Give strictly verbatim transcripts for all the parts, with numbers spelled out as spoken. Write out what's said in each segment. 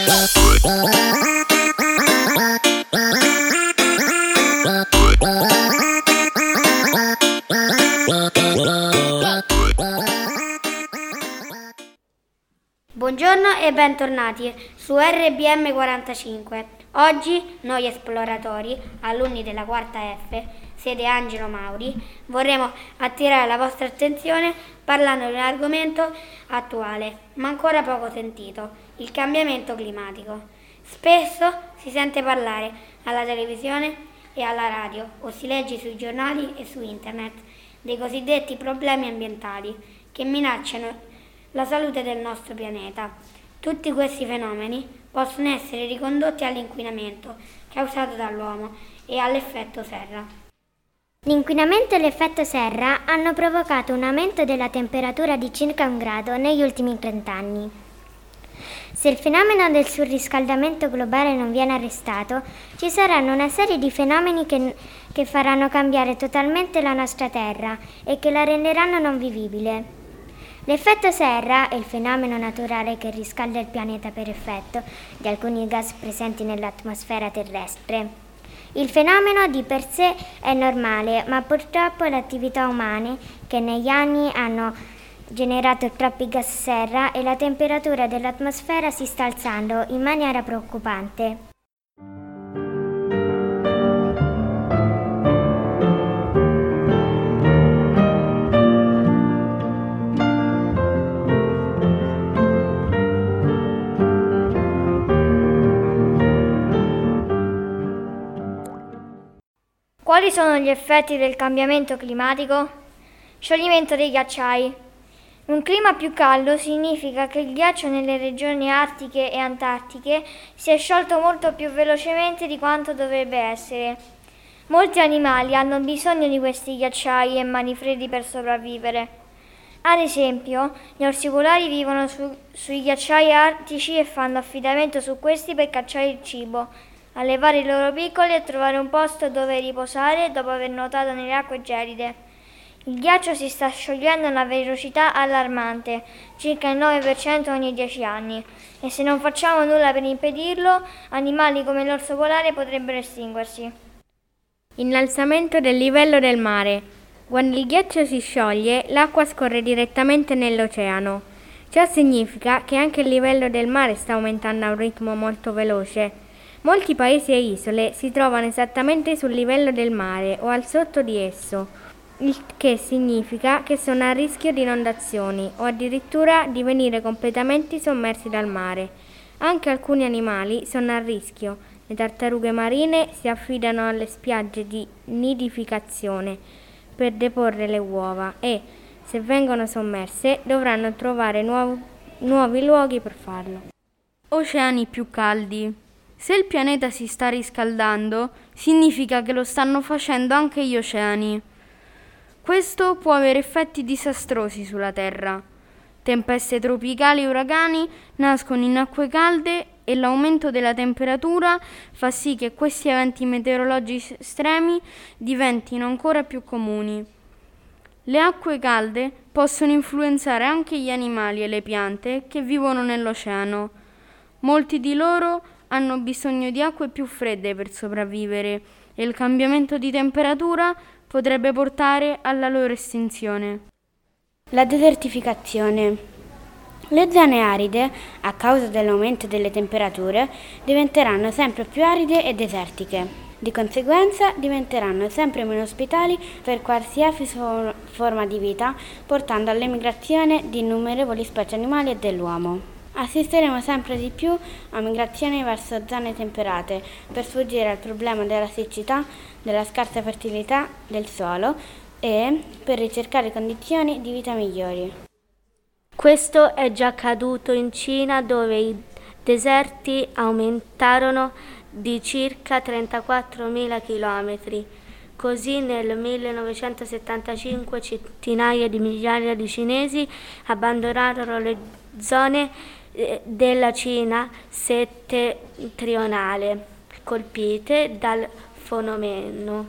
Buongiorno e bentornati su R B M quarantacinque. Oggi noi esploratori, alunni della quarta F, sede Angelo Mauri, vorremmo attirare la vostra attenzione parlando di un argomento attuale, ma ancora poco sentito, il cambiamento climatico. Spesso si sente parlare alla televisione e alla radio o si legge sui giornali e su internet dei cosiddetti problemi ambientali che minacciano la salute del nostro pianeta. Tutti questi fenomeni possono essere ricondotti all'inquinamento causato dall'uomo e all'effetto serra. L'inquinamento e l'effetto serra hanno provocato un aumento della temperatura di circa un grado negli ultimi trent'anni. Se il fenomeno del surriscaldamento globale non viene arrestato, ci saranno una serie di fenomeni che, che faranno cambiare totalmente la nostra Terra e che la renderanno non vivibile. L'effetto serra è il fenomeno naturale che riscalda il pianeta per effetto di alcuni gas presenti nell'atmosfera terrestre. Il fenomeno di per sé è normale, ma purtroppo le attività umane che negli anni hanno generato troppi gas serra e la temperatura dell'atmosfera si sta alzando in maniera preoccupante. Quali sono gli effetti del cambiamento climatico? Scioglimento dei ghiacciai. Un clima più caldo significa che il ghiaccio nelle regioni artiche e antartiche si è sciolto molto più velocemente di quanto dovrebbe essere. Molti animali hanno bisogno di questi ghiacciai e mani freddi per sopravvivere. Ad esempio, gli orsi polari vivono su, sui ghiacciai artici e fanno affidamento su questi per cacciare il cibo, allevare i loro piccoli e trovare un posto dove riposare dopo aver nuotato nelle acque gelide. Il ghiaccio si sta sciogliendo a una velocità allarmante, circa il nove per cento ogni dieci anni, e se non facciamo nulla per impedirlo, animali come l'orso polare potrebbero estinguersi. Innalzamento del livello del mare. Quando il ghiaccio si scioglie, l'acqua scorre direttamente nell'oceano. Ciò significa che anche il livello del mare sta aumentando a un ritmo molto veloce. Molti paesi e isole si trovano esattamente sul livello del mare o al sotto di esso, il che significa che sono a rischio di inondazioni o addirittura di venire completamente sommersi dal mare. Anche alcuni animali sono a rischio. Le tartarughe marine si affidano alle spiagge di nidificazione per deporre le uova e, se vengono sommerse, dovranno trovare nuovo, nuovi luoghi per farlo. Oceani più caldi. Se il pianeta si sta riscaldando, significa che lo stanno facendo anche gli oceani. Questo può avere effetti disastrosi sulla Terra. Tempeste tropicali e uragani nascono in acque calde e l'aumento della temperatura fa sì che questi eventi meteorologici estremi diventino ancora più comuni. Le acque calde possono influenzare anche gli animali e le piante che vivono nell'oceano. Molti di loro hanno bisogno di acque più fredde per sopravvivere e il cambiamento di temperatura potrebbe portare alla loro estinzione. La desertificazione. Le zone aride, a causa dell'aumento delle temperature, diventeranno sempre più aride e desertiche. Di conseguenza diventeranno sempre meno ospitali per qualsiasi forma di vita, portando all'emigrazione di innumerevoli specie animali e dell'uomo. Assisteremo sempre di più a migrazioni verso zone temperate per sfuggire al problema della siccità, della scarsa fertilità del suolo e per ricercare condizioni di vita migliori. Questo è già accaduto in Cina, dove i deserti aumentarono di circa trentaquattromila chilometri. Così nel millenovecentosettantacinque centinaia di migliaia di cinesi abbandonarono le zone della Cina settentrionale colpite dal fenomeno.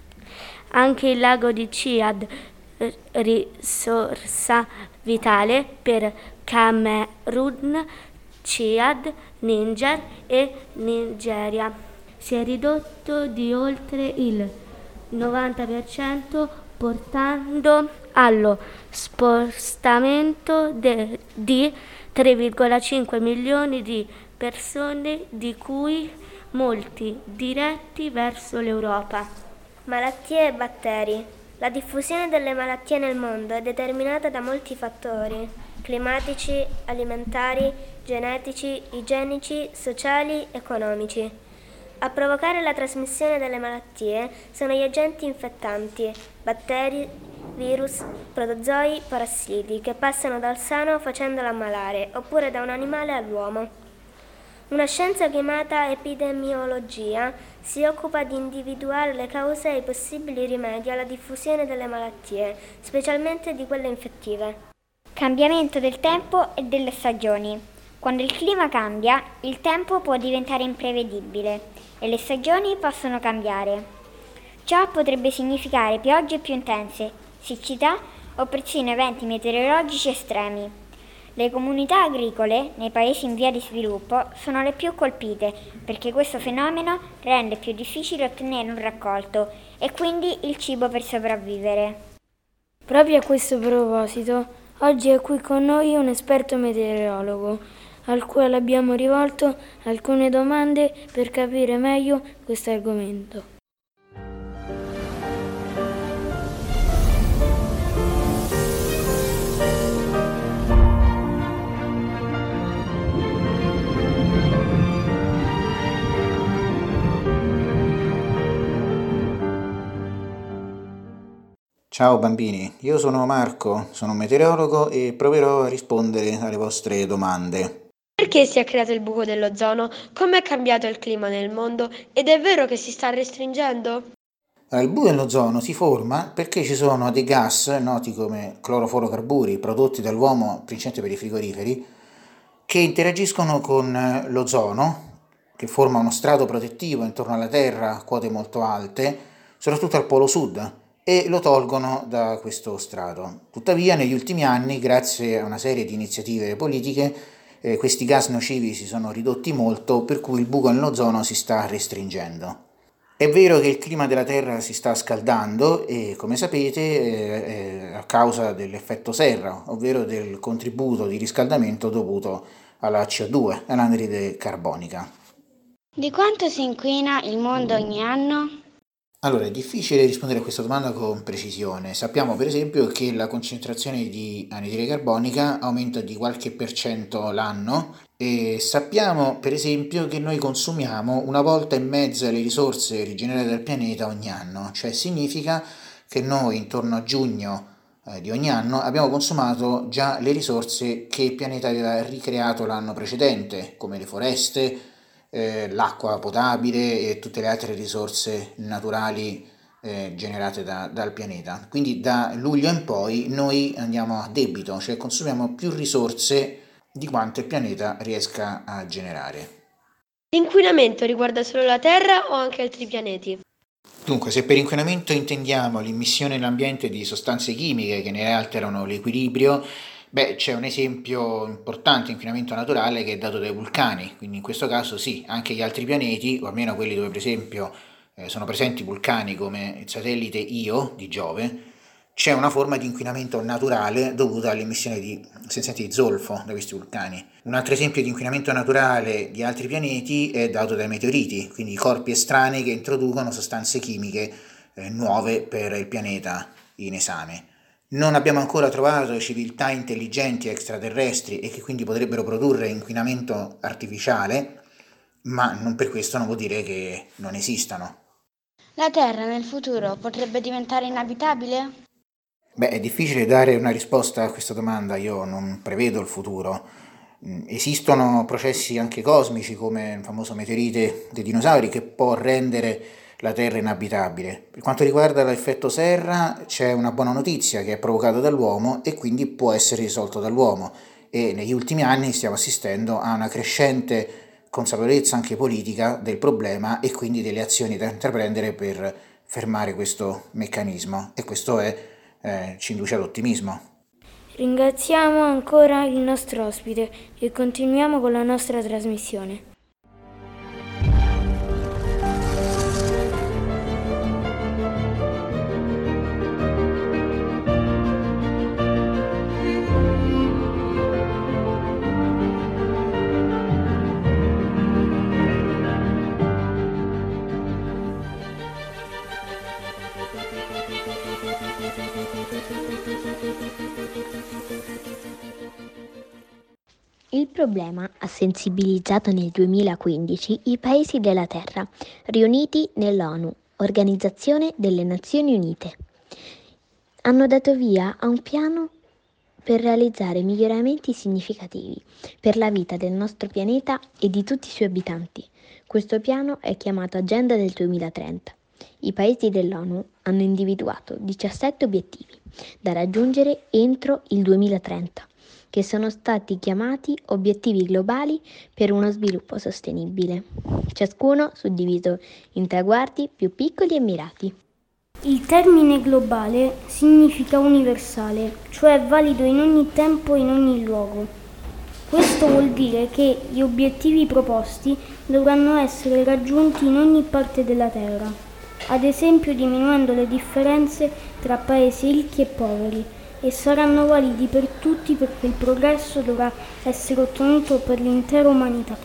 Anche il lago di Ciad, risorsa vitale per Camerun, Ciad, Niger e Nigeria. Si è ridotto di oltre il novanta per cento, portando allo spostamento de, di tre virgola cinque milioni di persone, di cui molti diretti verso l'Europa. Malattie e batteri. La diffusione delle malattie nel mondo è determinata da molti fattori: climatici, alimentari, genetici, igienici, sociali, economici. A provocare la trasmissione delle malattie sono gli agenti infettanti, batteri, virus, protozoi, parassiti, che passano dal sano facendolo ammalare, oppure da un animale all'uomo. Una scienza chiamata epidemiologia si occupa di individuare le cause e i possibili rimedi alla diffusione delle malattie, specialmente di quelle infettive. Cambiamento del tempo e delle stagioni. Quando il clima cambia, il tempo può diventare imprevedibile e le stagioni possono cambiare. Ciò potrebbe significare piogge più intense, siccità o persino eventi meteorologici estremi. Le comunità agricole nei paesi in via di sviluppo sono le più colpite perché questo fenomeno rende più difficile ottenere un raccolto e quindi il cibo per sopravvivere. Proprio a questo proposito, oggi è qui con noi un esperto meteorologo, al quale abbiamo rivolto alcune domande per capire meglio questo argomento. Ciao bambini, io sono Marco, sono un meteorologo e proverò a rispondere alle vostre domande. Perché si è creato il buco dell'ozono? Come è cambiato il clima nel mondo? Ed è vero che si sta restringendo? Il buco dell'ozono si forma perché ci sono dei gas noti come clorofluorocarburi prodotti dall'uomo principalmente per i frigoriferi che interagiscono con l'ozono, che forma uno strato protettivo intorno alla Terra a quote molto alte, soprattutto al polo sud, e lo tolgono da questo strato. Tuttavia negli ultimi anni, grazie a una serie di iniziative politiche, eh, questi gas nocivi si sono ridotti molto, per cui il buco nell'ozono si sta restringendo. È vero che il clima della Terra si sta scaldando e, come sapete, eh, è a causa dell'effetto serra, ovvero del contributo di riscaldamento dovuto alla C O due, all'anidride carbonica. Di quanto si inquina il mondo ogni anno? Allora, è difficile rispondere a questa domanda con precisione. Sappiamo per esempio che la concentrazione di anidride carbonica aumenta di qualche per cento l'anno e sappiamo per esempio che noi consumiamo una volta e mezza le risorse rigenerate dal pianeta ogni anno, cioè significa che noi intorno a giugno eh, di ogni anno abbiamo consumato già le risorse che il pianeta aveva ricreato l'anno precedente, come le foreste, Eh, l'acqua potabile e tutte le altre risorse naturali eh, generate da, dal pianeta. Quindi da luglio in poi noi andiamo a debito, cioè consumiamo più risorse di quanto il pianeta riesca a generare. L'inquinamento riguarda solo la Terra o anche altri pianeti? Dunque, se per inquinamento intendiamo l'immissione nell'ambiente di sostanze chimiche che ne alterano l'equilibrio, beh, c'è un esempio importante di inquinamento naturale che è dato dai vulcani, quindi in questo caso sì, anche gli altri pianeti, o almeno quelli dove per esempio eh, sono presenti vulcani come il satellite Io di Giove, c'è una forma di inquinamento naturale dovuta all'emissione di essenzialmente di zolfo da questi vulcani. Un altro esempio di inquinamento naturale di altri pianeti è dato dai meteoriti, quindi corpi estranei che introducono sostanze chimiche eh, nuove per il pianeta in esame. Non abbiamo ancora trovato civiltà intelligenti extraterrestri e che quindi potrebbero produrre inquinamento artificiale, ma non per questo non vuol dire che non esistano. La Terra nel futuro potrebbe diventare inabitabile? Beh, è difficile dare una risposta a questa domanda, io non prevedo il futuro. Esistono processi anche cosmici come il famoso meteorite dei dinosauri che può rendere la Terra inabitabile. Per quanto riguarda l'effetto serra c'è una buona notizia che è provocato dall'uomo e quindi può essere risolto dall'uomo e negli ultimi anni stiamo assistendo a una crescente consapevolezza anche politica del problema e quindi delle azioni da intraprendere per fermare questo meccanismo e questo è, eh, ci induce all'ottimismo. Ringraziamo ancora il nostro ospite e continuiamo con la nostra trasmissione. Il problema ha sensibilizzato nel duemilaquindici i paesi della Terra, riuniti nell'ONU, Organizzazione delle Nazioni Unite. Hanno dato via a un piano per realizzare miglioramenti significativi per la vita del nostro pianeta e di tutti i suoi abitanti. Questo piano è chiamato Agenda del duemilatrenta. I paesi dell'ONU hanno individuato diciassette obiettivi da raggiungere entro il duemilatrenta, che sono stati chiamati obiettivi globali per uno sviluppo sostenibile, ciascuno suddiviso in traguardi più piccoli e mirati. Il termine globale significa universale, cioè valido in ogni tempo e in ogni luogo. Questo vuol dire che gli obiettivi proposti dovranno essere raggiunti in ogni parte della Terra, ad esempio diminuendo le differenze tra paesi ricchi e poveri, e saranno validi per tutti perché il progresso dovrà essere ottenuto per l'intera umanità.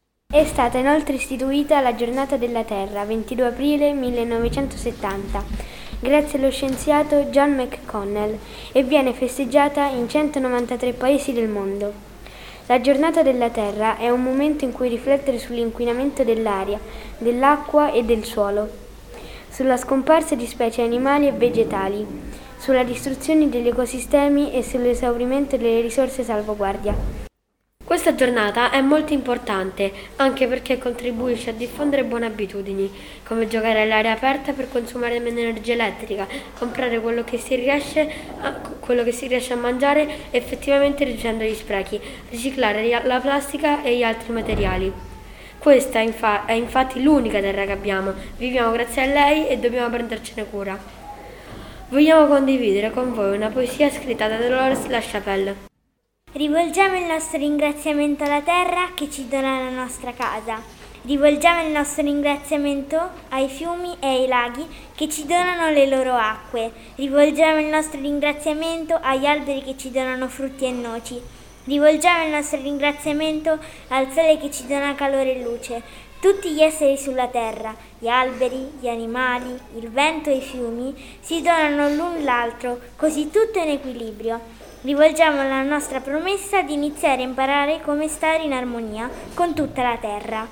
È stata inoltre istituita la Giornata della Terra, ventidue aprile millenovecentosettanta, grazie allo scienziato John McConnell, e viene festeggiata in centonovantatré paesi del mondo. La Giornata della Terra è un momento in cui riflettere sull'inquinamento dell'aria, dell'acqua e del suolo, sulla scomparsa di specie animali e vegetali, sulla distruzione degli ecosistemi e sull'esaurimento delle risorse salvaguardia. Questa giornata è molto importante anche perché contribuisce a diffondere buone abitudini, come giocare all'aria aperta per consumare meno energia elettrica, comprare quello che si riesce a, quello che si riesce a mangiare effettivamente riducendo gli sprechi, riciclare la plastica e gli altri materiali. Questa è, infa- è infatti l'unica terra che abbiamo, viviamo grazie a lei e dobbiamo prendercene cura. Vogliamo condividere con voi una poesia scritta da Dolores LaChapelle. Rivolgiamo il nostro ringraziamento alla terra che ci dona la nostra casa. Rivolgiamo il nostro ringraziamento ai fiumi e ai laghi che ci donano le loro acque. Rivolgiamo il nostro ringraziamento agli alberi che ci donano frutti e noci. Rivolgiamo il nostro ringraziamento al sole che ci dona calore e luce. Tutti gli esseri sulla terra, gli alberi, gli animali, il vento e i fiumi, si donano l'un l'altro, così tutto è in equilibrio. Rivolgiamo la nostra promessa di iniziare a imparare come stare in armonia con tutta la terra.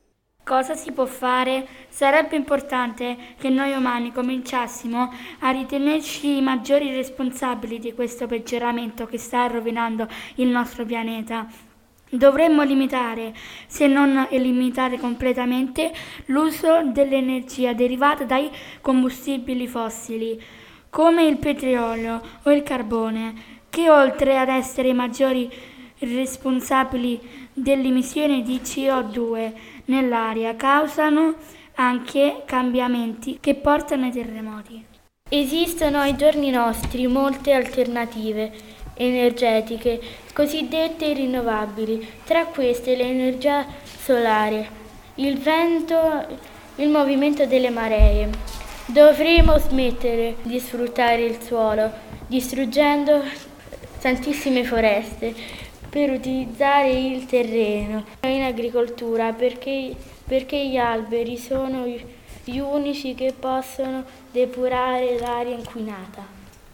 Cosa si può fare? Sarebbe importante che noi umani cominciassimo a ritenerci i maggiori responsabili di questo peggioramento che sta rovinando il nostro pianeta. Dovremmo limitare, se non eliminare completamente, l'uso dell'energia derivata dai combustibili fossili, come il petrolio o il carbone, che oltre ad essere i maggiori responsabili dell'emissione di C O due nell'aria, causano anche cambiamenti che portano ai terremoti. Esistono ai giorni nostri molte alternative energetiche cosiddette rinnovabili, tra queste l'energia solare, il vento, il movimento delle maree. Dovremo smettere di sfruttare il suolo, distruggendo tantissime foreste, per utilizzare il terreno in agricoltura, perché, perché gli alberi sono gli unici che possono depurare l'aria inquinata.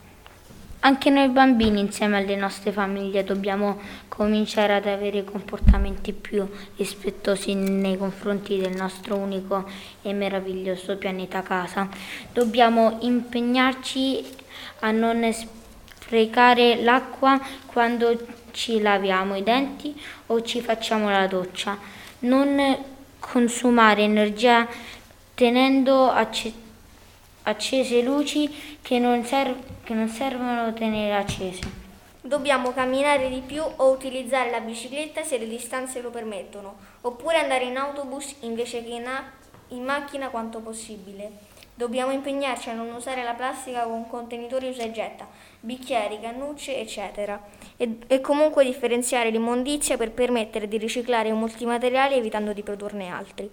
Anche noi bambini insieme alle nostre famiglie dobbiamo cominciare ad avere comportamenti più rispettosi nei confronti del nostro unico e meraviglioso pianeta casa. Dobbiamo impegnarci a non sprecare l'acqua quando ci laviamo i denti o ci facciamo la doccia, non consumare energia tenendo acce- accese luci che non, serv- che non servono tenere accese. Dobbiamo camminare di più o utilizzare la bicicletta se le distanze lo permettono, oppure andare in autobus invece che in, a- in macchina quanto possibile. Dobbiamo impegnarci a non usare la plastica con contenitori usa e getta, bicchieri, cannucce, eccetera, e, e comunque differenziare l'immondizia per permettere di riciclare molti materiali evitando di produrne altri.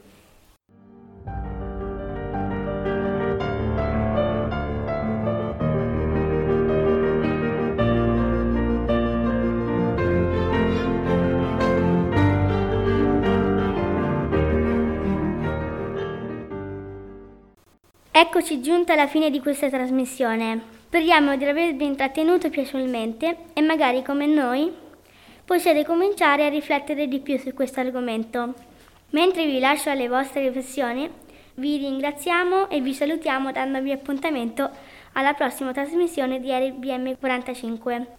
Eccoci giunti alla fine di questa trasmissione. Speriamo di avervi intrattenuto piacevolmente e magari come noi possiate cominciare a riflettere di più su questo argomento. Mentre vi lascio alle vostre riflessioni, vi ringraziamo e vi salutiamo dandovi appuntamento alla prossima trasmissione di R B M quarantacinque.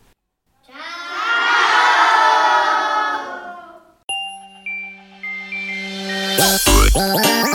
Ciao!